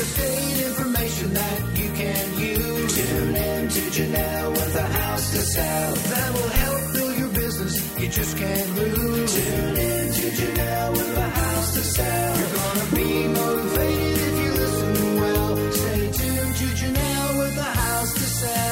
estate information that you can use. Tune in to Janelle with a house to sell. That will help build your business. You just can't lose. Tune in to Janelle with a house to sell. You're gonna be motivated if you listen well. Stay tuned to Janelle with a house to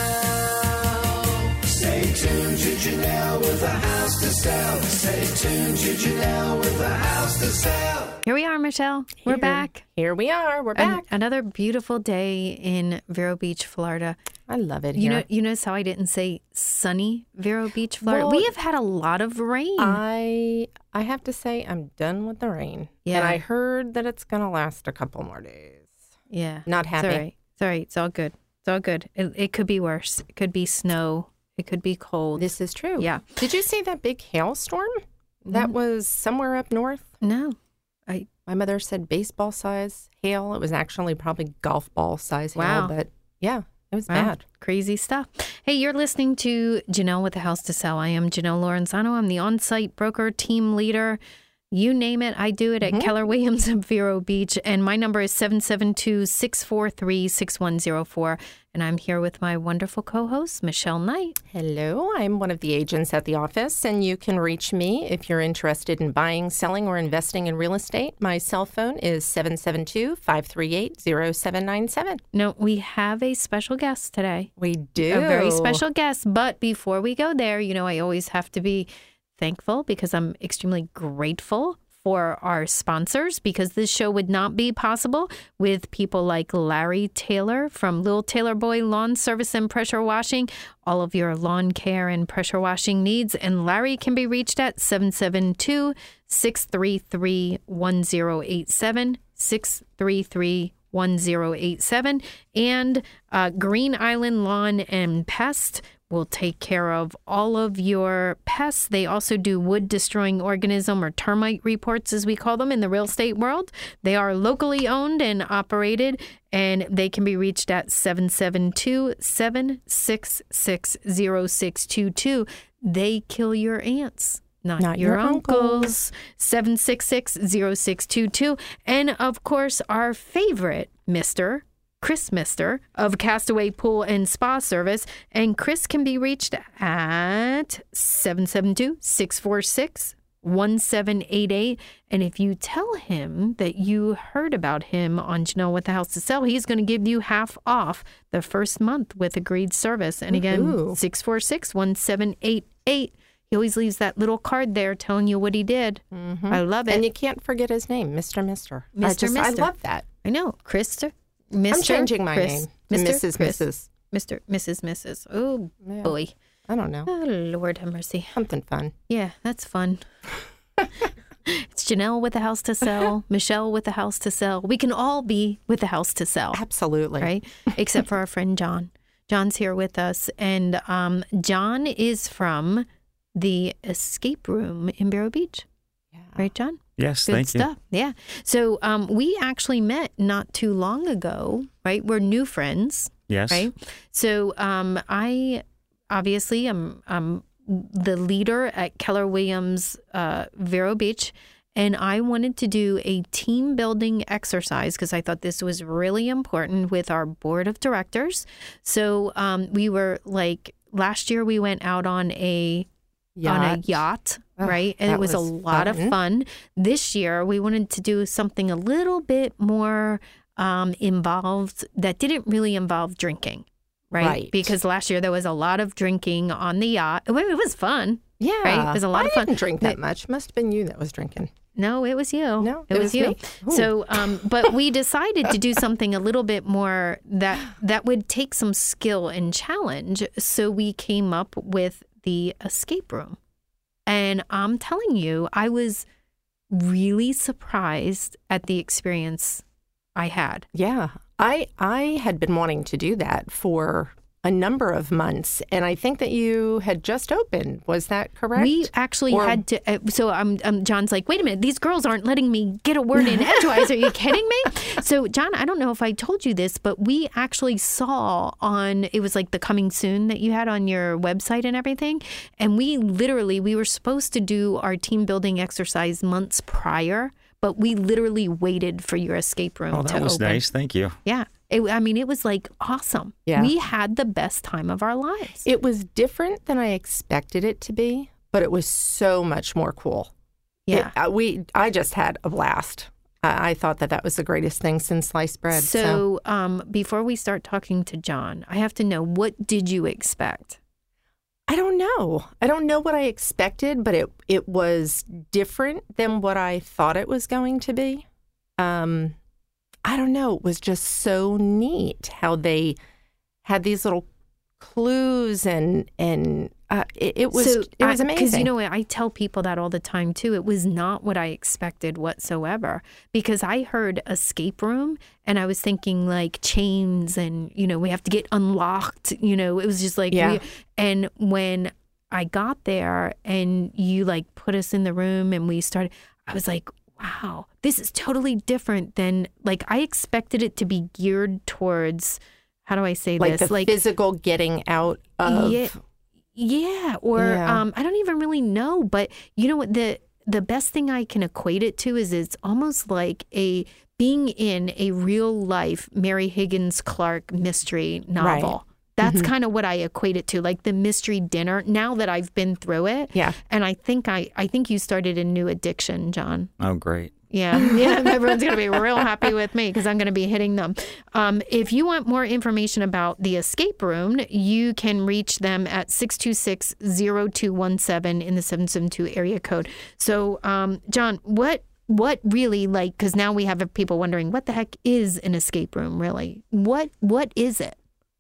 sell. Stay tuned to Janelle with a house to sell. Stay tuned to Janelle with a house to sell. Here we are, Michelle. We're back. Here we are. We're back. Another beautiful day in Vero Beach, Florida. I love it here. You notice how I didn't say sunny Vero Beach, Florida? Well, we have had a lot of rain. I have to say I'm done with the rain. Yeah. And I heard that it's going to last a couple more days. Yeah. Not happy. It's all right. It's all right. It's all good. It's all good. It could be worse. It could be snow. It could be cold. This is true. Yeah. Did you see that big hailstorm that was somewhere up north? No. My mother said baseball size hail. It was actually probably golf ball size hail. But yeah, it was bad. Crazy stuff. Hey, you're listening to Janelle with the House to Sell. I am Janelle Lorenzano. I'm the on-site broker, team leader. You name it, I do it at Keller Williams of Vero Beach. And my number is 772-643-6104. And I'm here with my wonderful co-host, Michelle Knight. Hello, I'm one of the agents at the office, and you can reach me if you're interested in buying, selling, or investing in real estate. My cell phone is 772-538-0797. No, we have a special guest today. We do. A very special guest. But before we go there, I always have to be thankful because I'm extremely grateful for our sponsors, because this show would not be possible with people like Larry Taylor from Little Taylor Boy Lawn Service and Pressure Washing, all of your lawn care and pressure washing needs. And Larry can be reached at 772-633-1087, 633-1087. And Green Island Lawn and Pest will take care of all of your pests. They also do wood-destroying organism or termite reports, as we call them in the real estate world. They are locally owned and operated, and they can be reached at 772-766-0622. They kill your ants, not your uncles. 766-0622. And, of course, our favorite Chris Mister of Castaway Pool and Spa Service. And Chris can be reached at 772-646-1788. And if you tell him that you heard about him on Janelle with the House to Sell, he's going to give you half off the first month with agreed service. And again, 646-1788. He always leaves that little card there telling you what he did. I love it. And you can't forget his name, Mr. Mister. Mister. I love that. I know. Chris. I'm changing my name to Mrs. Mrs. Mrs. Oh, Yeah. boy. I don't know. Oh, Lord have mercy. Something fun. Yeah, that's fun. It's Janelle with the House to Sell, Michelle with the House to Sell. We can all be with the House to Sell. Absolutely. Right? Except for our friend John. John's here with us. And John is from the Escape Room in Vero Beach. Yeah. Right, John? Yes, Good thank stuff. you. Yeah. So we actually met not too long ago, right? We're new friends. Yes. Right. So I obviously am the leader at Keller Williams Vero Beach, and I wanted to do a team building exercise because I thought this was really important with our board of directors. So we were last year we went out on a yacht, right? And it was a lot of fun. This year, we wanted to do something a little bit more involved that didn't really involve drinking, right? Because last year there was a lot of drinking on the yacht. It was fun. Yeah. Right? It was a lot of fun. I didn't drink that much. Must have been you that was drinking. No, it was you. No, it was you. Me. So, but we decided to do something a little bit more that would take some skill and challenge. So we came up with the escape room. And I'm telling you, I was really surprised at the experience I had. Yeah. I had been wanting to do that for a number of months, and I think that you had just opened. Was that correct? We actually had to. So John's like, wait a minute, these girls aren't letting me get a word in edgewise. Are you kidding me? So John, I don't know if I told you this, but we actually saw it was like the coming soon that you had on your website and everything. And we were supposed to do our team building exercise months prior, but we literally waited for your escape room to open. Oh, that was nice. Thank you. Yeah. It was like awesome. Yeah. We had the best time of our lives. It was different than I expected it to be, but it was so much more cool. Yeah. I just had a blast. I thought that was the greatest thing since sliced bread. So before we start talking to John, I have to know, what did you expect? I don't know. I don't know what I expected, but it was different than what I thought it was going to be. I don't know. It was just so neat how they had these little clues and it was amazing. Because you know what, I tell people that all the time too. It was not what I expected whatsoever, because I heard escape room and I was thinking like chains and we have to get unlocked. It was just like and when I got there and you like put us in the room and we started, I was like, wow, this is totally different than like I expected it to be geared towards. How do I say like this? The physical getting out of. Yeah. I don't even really know. But you know what? The best thing I can equate it to is it's almost like being in a real life Mary Higgins Clark mystery novel. Right. That's kind of what I equate it to, like the mystery dinner. Now that I've been through it, and I think you started a new addiction, John. Oh, great. Yeah, everyone's going to be real happy with me because I'm going to be hitting them. If you want more information about the escape room, you can reach them at 626-0217 in the 772 area code. So, John, what really, like, because now we have people wondering, what the heck is an escape room, really? What is it?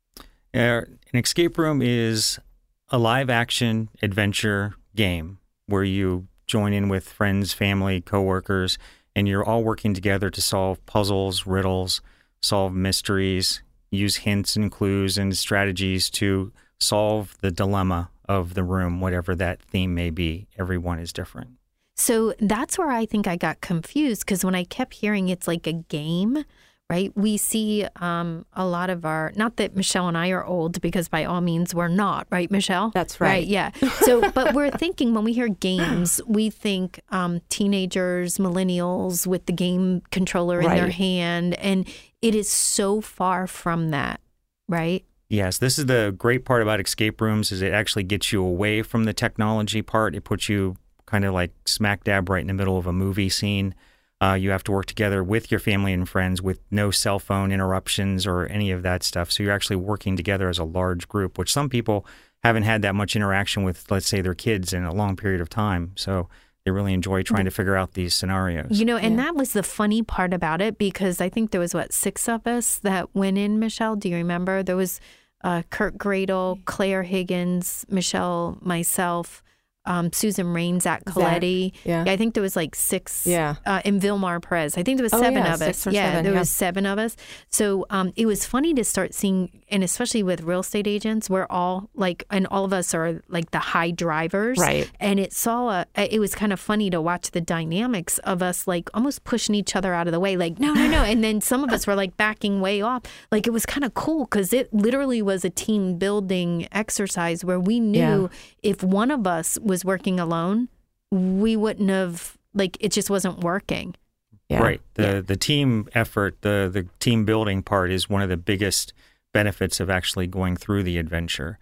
An escape room is a live-action adventure game where you join in with friends, family, coworkers, and you're all working together to solve puzzles, riddles, solve mysteries, use hints and clues and strategies to solve the dilemma of the room, whatever that theme may be. Everyone is different. So that's where I think I got confused, because when I kept hearing it's like a game, right? We see a lot of not that Michelle and I are old, because by all means we're not, right, Michelle? That's right. Yeah. So, but we're thinking, when we hear games, we think teenagers, millennials with the game controller in their hand, and it is so far from that, right? Yes, this is the great part about escape rooms, is it actually gets you away from the technology part. It puts you kind of like smack dab right in the middle of a movie scene. You have to work together with your family and friends with no cell phone interruptions or any of that stuff. So you're actually working together as a large group, which some people haven't had that much interaction with, let's say, their kids in a long period of time. So they really enjoy trying to figure out these scenarios. And that was the funny part about it, because I think there was, 6 of us that went in, Michelle? Do you remember? There was Kurt Gradle, Claire Higgins, Michelle, myself, Susan Rains at Coletti. I think there was 6. And Vilmar Perez. I think there was 7 of us. 6 or 7, there was 7 of us. So it was funny to start seeing, and especially with real estate agents, we're all and all of us are like the high drivers. Right. And it was kind of funny to watch the dynamics of us almost pushing each other out of the way, no. And then some of us were backing way off. It was kind of cool, because it literally was a team building exercise where we knew if one of us was working alone, we wouldn't have, it just wasn't working. Right. The team effort, the team building part is one of the biggest benefits of actually going through the adventure.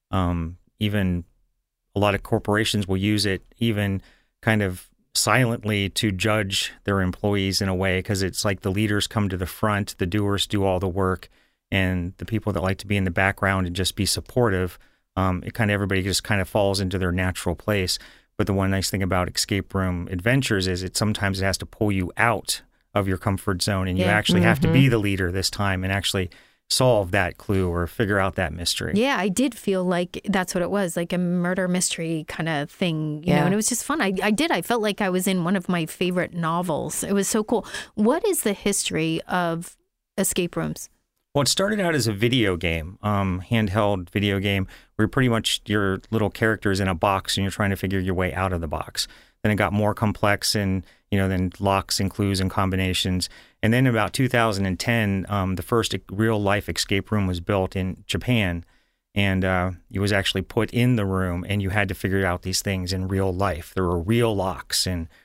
Even a lot of corporations will use it even kind of silently to judge their employees in a way, because it's like the leaders come to the front, the doers do all the work, and the people that like to be in the background and just be supportive, everybody just kind of falls into their natural place. But the one nice thing about escape room adventures is sometimes it has to pull you out of your comfort zone, and you actually have to be the leader this time and actually solve that clue or figure out that mystery. Yeah, I did feel like that's what it was, like a murder mystery kind of thing, you know, and it was just fun. I felt like I was in one of my favorite novels. It was so cool. What is the history of escape rooms? Well, it started out as a video game, handheld video game, where pretty much your little character is in a box and you're trying to figure your way out of the box. Then it got more complex, and then locks and clues and combinations. And then about 2010, the first real life escape room was built in Japan, and it was actually put in the room, and you had to figure out these things in real life. There were real locks and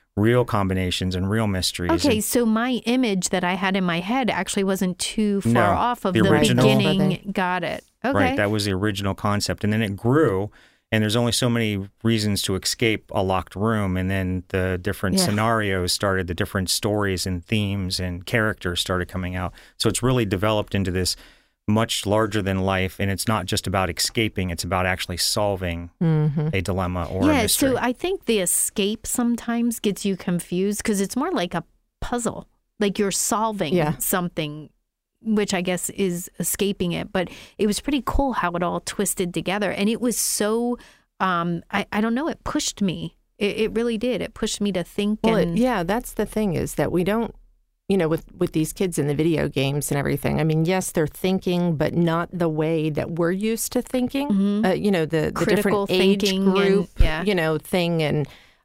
real combinations and real mysteries. Okay, And- so my image that I had in my head actually wasn't too far No, off of the the original- beginning. Got it. Okay. Right, that was the original concept. And then it grew, and there's only so many reasons to escape a locked room. And then the different Yeah. scenarios started, the different stories and themes and characters started coming out. So it's really developed into this much larger than life. And it's not just about escaping, it's about actually solving a dilemma or a Yeah, mystery. so I think the escape sometimes gets you confused because it's more like a puzzle. Like you're solving Yeah. something, which I guess is escaping it. But it was pretty cool how it all twisted together. And it was so, I don't know, it pushed me. It really did. It pushed me to think. Well, and yeah, that's the thing is that we don't, with these kids in the video games and everything. I mean, yes, they're thinking, but not the way that we're used to thinking. The Critical different age thinking and- group, yeah. thing, and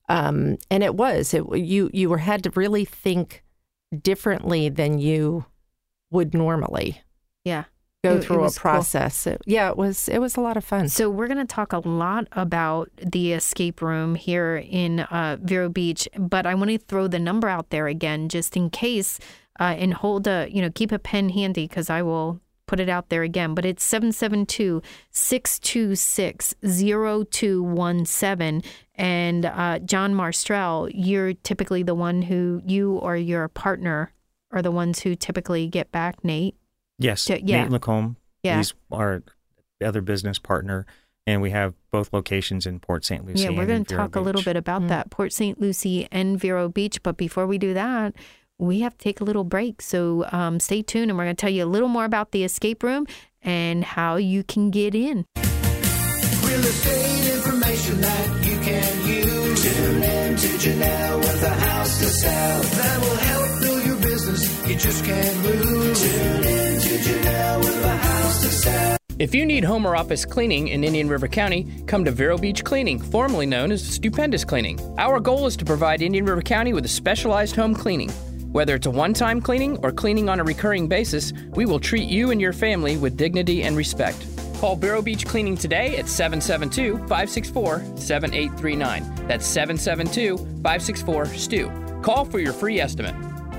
you had to really think differently than you would normally yeah. go It through a was cool. process. It was a lot of fun. So we're going to talk a lot about the escape room here in Vero Beach, but I want to throw the number out there again, just in case, and keep a pen handy because I will put it out there again. But it's 772-626-0217. And John Marstrell, you're typically the one who, you or your partner are the ones who typically get back, Nate. Yes, Yeah. Nate Lacombe. Yeah. He's our other business partner, and we have both locations in Port St. Lucie. Yeah, we're and going in to Vero talk a little Beach. bit about that, Port St. Lucie and Vero Beach. But before we do that, we have to take a little break. So stay tuned, and we're going to tell you a little more about the escape room and how you can get in. Real estate information that you can use. Tune in to Janelle with a house to sell. That will help build your business. You just can't lose. Tune in to Janelle with a house to sell. If you need home or office cleaning in Indian River County, come to Vero Beach Cleaning, formerly known as Stupendous Cleaning. Our goal is to provide Indian River County with a specialized home cleaning. Whether it's a one-time cleaning or cleaning on a recurring basis, we will treat you and your family with dignity and respect. Call Vero Beach Cleaning today at 772-564-7839. That's 772-564-STEW. Call for your free estimate.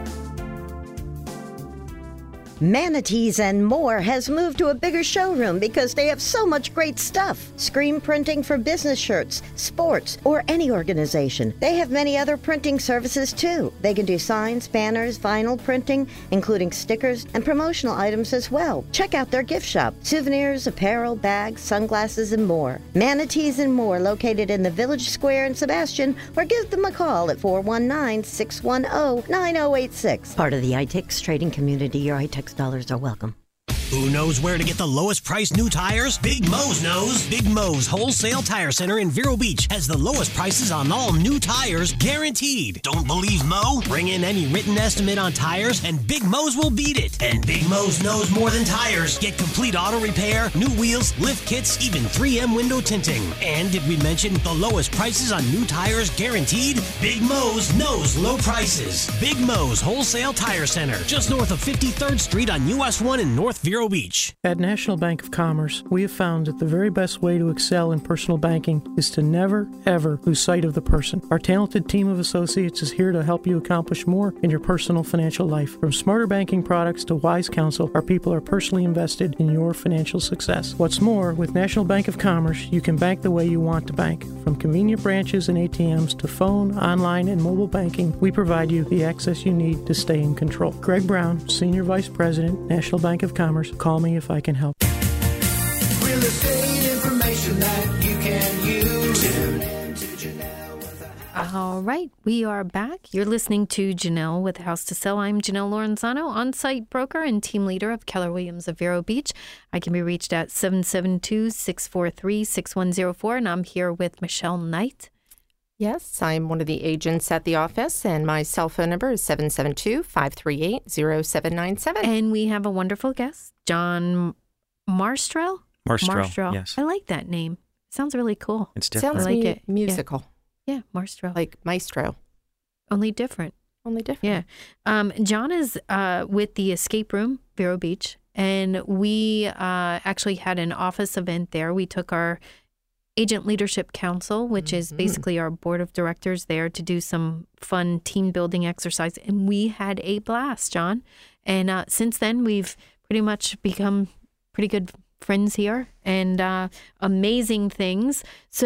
Manatees and More has moved to a bigger showroom because they have so much great stuff. Screen printing for business shirts, sports, or any organization. They have many other printing services too. They can do signs, banners, vinyl printing, including stickers and promotional items as well. Check out their gift shop. Souvenirs, apparel, bags, sunglasses, and more. Manatees and More located in the Village Square in Sebastian, or give them a call at 419-610-9086. Part of the iTex trading community. Your iTex dollars are welcome. Who knows where to get the lowest price new tires? Big Mo's knows. Big Mo's Wholesale Tire Center in Vero Beach has the lowest prices on all new tires, guaranteed. Don't believe Mo? Bring in any written estimate on tires and Big Mo's will beat it. And Big Mo's knows more than tires. Get complete auto repair, new wheels, lift kits, even 3M window tinting. And did we mention the lowest prices on new tires, guaranteed? Big Mo's knows low prices. Big Mo's Wholesale Tire Center, just north of 53rd Street on US 1 in North Vero Beach. At National Bank of Commerce, we have found that the very best way to excel in personal banking is to never, ever lose sight of the person. Our talented team of associates is here to help you accomplish more in your personal financial life. From smarter banking products to wise counsel, our people are personally invested in your financial success. What's more, with National Bank of Commerce, you can bank the way you want to bank. From convenient branches and ATMs to phone, online, and mobile banking, we provide you the access you need to stay in control. Greg Brown, Senior Vice President, National Bank of Commerce. Call me if I can help. Real estate information that you can use. Tune in to Janelle with a house. All right, we are back. You're listening to Janelle with House to Sell. I'm Janelle Lorenzano, on-site broker and team leader of Keller Williams of Vero Beach. I can be reached at 772-643-6104, and I'm here with Michelle Knight. Yes, I'm one of the agents at the office, and my cell phone number is 772-538-0797. And we have a wonderful guest, John Marstrell. Marstrell, yes. I like that name. Sounds really cool. It's different. Sounds I like it. musical, Yeah, Marstrell. like maestro, Only different. only different. Yeah. John is with the Escape Room, Vero Beach, and we actually had an office event there. We took our Agent Leadership Council, which is basically our board of directors there to do some fun team building exercise. And we had a blast, John. And since then, we've pretty much become pretty good friends here and amazing things.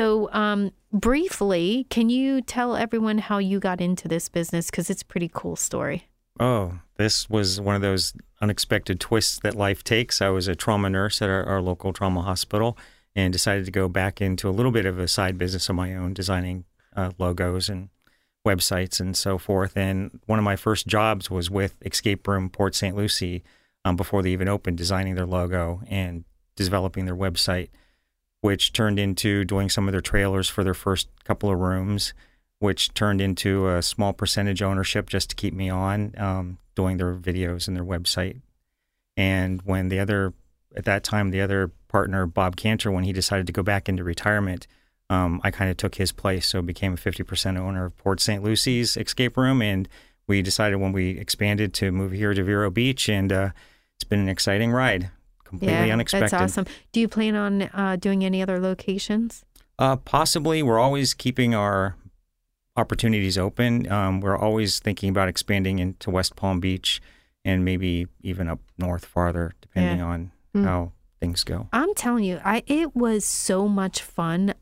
So briefly, can you tell everyone how you got into this business? Because it's a pretty cool story. Oh, this was one of those unexpected twists that life takes. I was a trauma nurse at our local trauma hospital and decided to go back into a little bit of a side business of my own, designing logos and websites and so forth. And one of my first jobs was with Escape Room Port St. Lucie before they even opened, designing their logo and developing their website, which turned into doing some of their trailers for their first couple of rooms, which turned into a small percentage ownership just to keep me on doing their videos and their website. And when at that time, the other partner, Bob Cantor, when he decided to go back into retirement, I kind of took his place. So became a 50% owner of Port St. Lucie's Escape Room. And we decided when we expanded to move here to Vero Beach. And it's been an exciting ride, completely unexpected. That's awesome. Do you plan on doing any other locations? Possibly. We're always keeping our opportunities open. We're always thinking about expanding into West Palm Beach and maybe even up north farther, depending on how things go. I'm telling you, it was so much fun.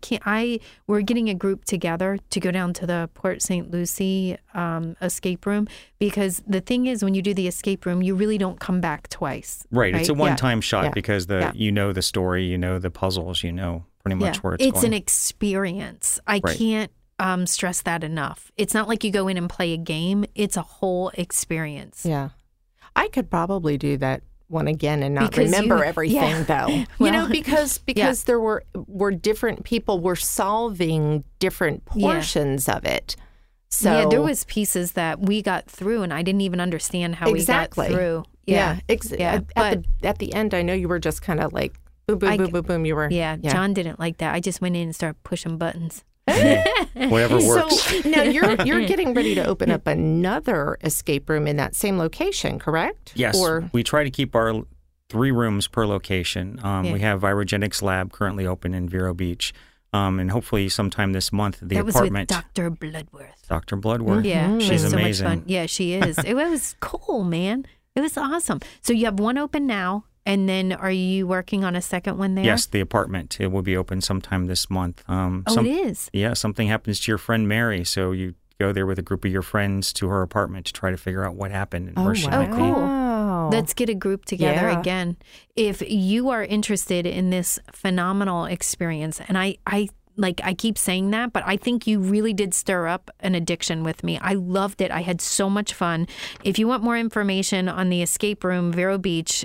We're getting a group together to go down to the Port St. Lucie escape room, because the thing is, when you do the escape room, you really don't come back twice. Right. It's a one-time shot because you know the story, you know the puzzles, you know pretty much where it's going. It's an experience. I can't stress that enough. It's not like you go in and play a game. It's a whole experience. Yeah. I could probably do that one again and not remember everything, though. Well, because there were different people were solving different portions of it. So there was pieces that we got through, and I didn't even understand how we got through. At the end, I know you were just kind of like boom, boom, boom, boom, boom. You were John didn't like that. I just went in and started pushing buttons. Whatever works. So now you're getting ready to open up another escape room in that same location, correct? Yes. We try to keep our 3 rooms per location. We have Virogenics Lab currently open in Vero Beach. And hopefully sometime this month, the apartment. That was with Dr. Bloodworth. Dr. Bloodworth. Yeah. She's so amazing. Much fun. Yeah, she is. It was cool, man. It was awesome. So you have one open now. And then are you working on a second one there? Yes, the apartment. It will be open sometime this month. It is? Yeah, something happens to your friend Mary. So you go there with a group of your friends to her apartment to try to figure out what happened and where she might be. Cool. Let's get a group together again. If you are interested in this phenomenal experience, and I keep saying that, but I think you really did stir up an addiction with me. I loved it. I had so much fun. If you want more information on the escape room, Vero Beach,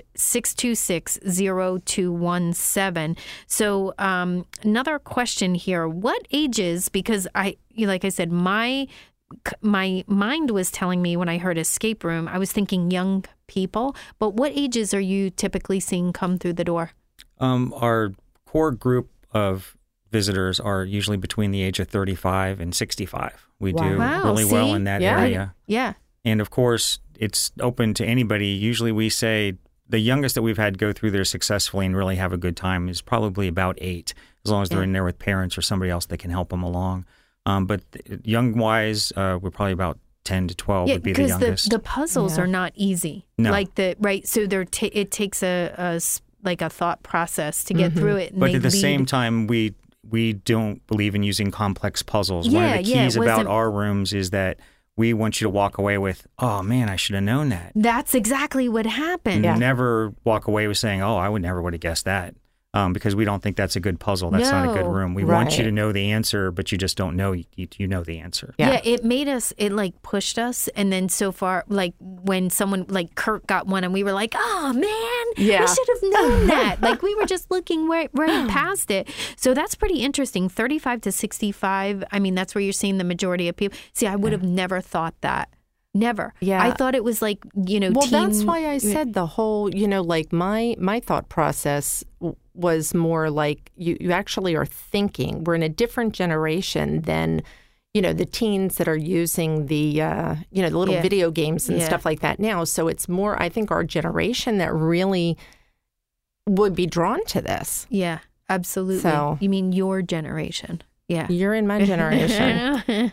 626-0217. So another question here. What ages, because like I said, my mind was telling me when I heard escape room, I was thinking young people, but what ages are you typically seeing come through the door? Our core group of visitors are usually between the age of 35 and 65. We do really well in that area. Yeah. And of course, it's open to anybody. Usually we say the youngest that we've had go through there successfully and really have a good time is probably about 8, as long as they're in there with parents or somebody else that can help them along. But young-wise, we're probably about 10 to 12 would be the youngest. Because the puzzles are not easy. No. So it takes a thought process to get through it. And but at the same time, we don't believe in using complex puzzles. One of the keys about our rooms is that we want you to walk away with, oh man, I should have known that. That's exactly what happened. Never walk away with saying, oh, I would never would have guessed that. Because we don't think that's a good puzzle. That's not a good room. We want you to know the answer, but you just don't know you know the answer. Yeah, it made us, it pushed us. And then so far, when someone, Kurt got one and we were like, oh man, I should have known that. We were just looking right past it. So that's pretty interesting. 35 to 65, I mean, that's where you're seeing the majority of people. See, I would have never thought that. Never. Yeah. I thought it was Well, that's why I said the whole, my thought process was more like you actually are thinking. We're in a different generation than, the teens that are using the, the little video games and stuff like that now. So it's more, I think, our generation that really would be drawn to this. Yeah. Absolutely. So- You mean your generation? Yeah. You're in my generation.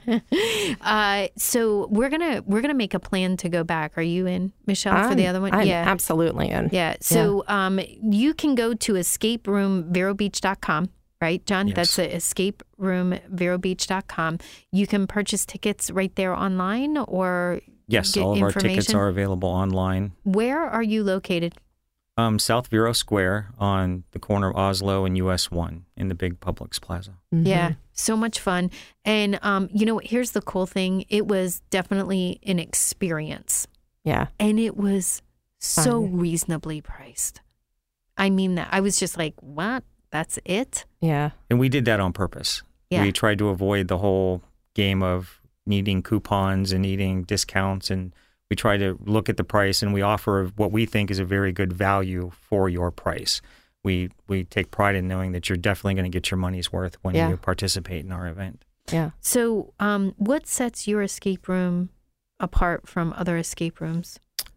So we're gonna make a plan to go back. Are you in, Michelle, for the other one? I'm yeah, absolutely in. yeah. So you can go to escaperoomverobeach.com, right, John? Yes. That's escaperoomverobeach.com. You can purchase tickets right there online, or Yes, get all of our tickets information? are available online. Where are you located? South Vero Square on the corner of Oslo and US 1 in the big Publix Plaza. Mm-hmm. Yeah, so much fun. And, here's the cool thing. It was definitely an experience. Yeah. And it was so Fun. reasonably priced. I mean, that I was just like, what? That's it? Yeah. And we did that on purpose. Yeah. We tried to avoid the whole game of needing coupons and needing discounts, and we try to look at the price, and we offer what we think is a very good value for your price. We take pride in knowing that you're definitely going to get your money's worth when Yeah. you participate in our event. Yeah. So what sets your escape room apart from other escape rooms?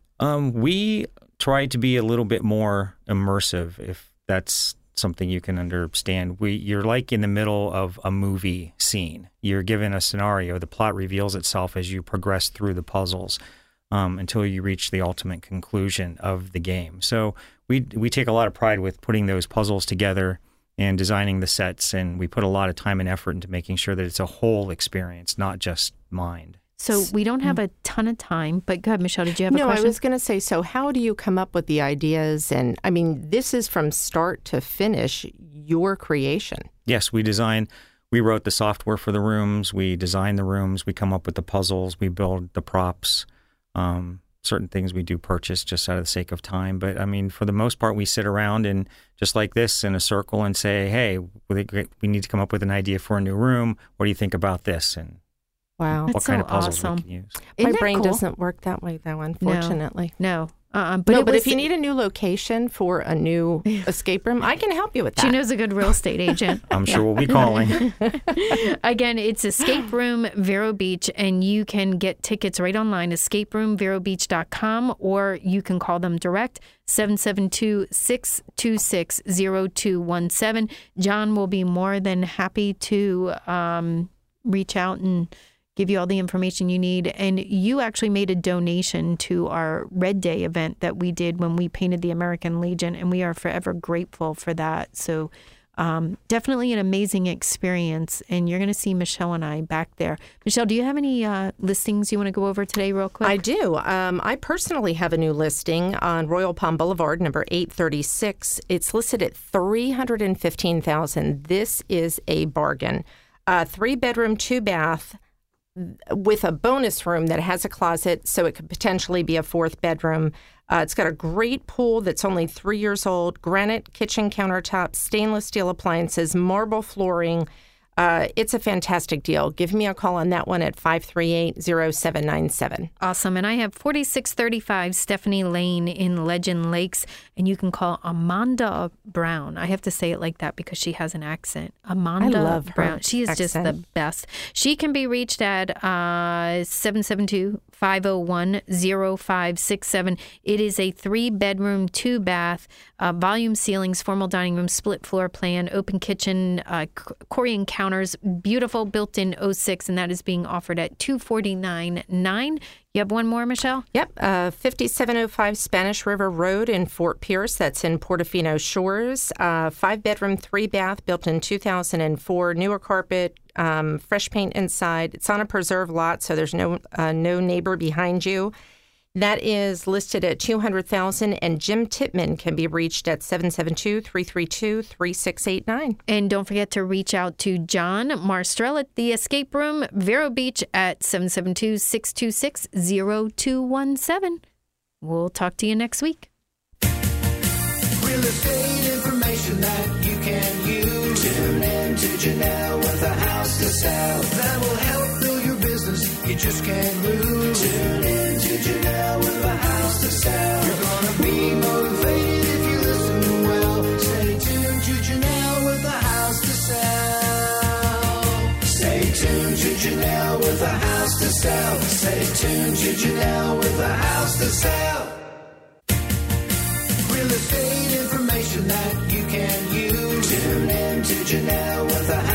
We try to be a little bit more immersive, if that's something you can understand. You're like in the middle of a movie scene. You're given a scenario. The plot reveals itself as you progress through the puzzles until you reach the ultimate conclusion of the game. So we take a lot of pride with putting those puzzles together and designing the sets, and we put a lot of time and effort into making sure that it's a whole experience, not just mind. So we don't have a ton of time, but go ahead, Michelle, did you have a No, question? I was going to say, so how do you come up with the ideas? And I mean, this is from start to finish your creation. Yes, we wrote the software for the rooms, we design the rooms, we come up with the puzzles, we build the props. Certain things we do purchase just out of the sake of time. But I mean, for the most part, we sit around and just like this in a circle and say, hey, we need to come up with an idea for a new room. What do you think about this? And Wow. That's what kind so of puzzles awesome. we can use. Isn't My that brain cool? doesn't work that way, though, unfortunately. No. But No, it but was- if you need a new location for a new escape room, I can help you with that. she knows a good real estate agent. I'm sure we'll be calling. Again, it's Escape Room Vero Beach, and you can get tickets right online, escaperoomverobeach.com, or you can call them direct, 772-626-0217. John will be more than happy to reach out and give you all the information you need. And you actually made a donation to our Red Day event that we did when we painted the American Legion, and we are forever grateful for that. So definitely an amazing experience, and you're going to see Michelle and I back there. Michelle, do you have any listings you want to go over today real quick? I do. I personally have a new listing on Royal Palm Boulevard, number 836. It's listed at $315,000. This is a bargain. 3-bedroom, 2-bath, with a bonus room that has a closet, so it could potentially be a 4th bedroom. It's got a great pool that's only 3 years old, granite kitchen countertops, stainless steel appliances, marble flooring. It's a fantastic deal. Give me a call on that one at 538-0797. Awesome. And I have 4635 Stephanie Lane in Legend Lakes, and you can call Amanda Brown. I have to say it like that because she has an accent. Amanda I love her Brown. She is just the accent. best. She can be reached at 772-501-0567. It is a 3-bedroom, 2-bath, volume ceilings, formal dining room, split floor plan, open kitchen, Corian counters, beautiful built-in 06, and that is being offered at $249,900. You have one more, Michelle? Yep, 5705 Spanish River Road in Fort Pierce. That's in Portofino Shores. 5-bedroom, 3-bath, built in 2004. Newer carpet, fresh paint inside. It's on a preserve lot, so there's no neighbor behind you. That is listed at $200,000, and Jim Titman can be reached at 772-332-3689. And don't forget to reach out to John Marstrell at the Escape Room, Vero Beach at 772-626-0217. We'll talk to you next week. Real estate information that you can use. Tune in to Janelle with a house to sell. That will help build your business. You just can't lose. Tune in to Janelle with a house to sell. You're going to be motivated if you listen well. Stay tuned to Janelle with a house to sell. Stay tuned to Janelle with a house to sell. Stay tuned to Janelle with a house to sell. Real estate information that you can use. Tune Janelle with a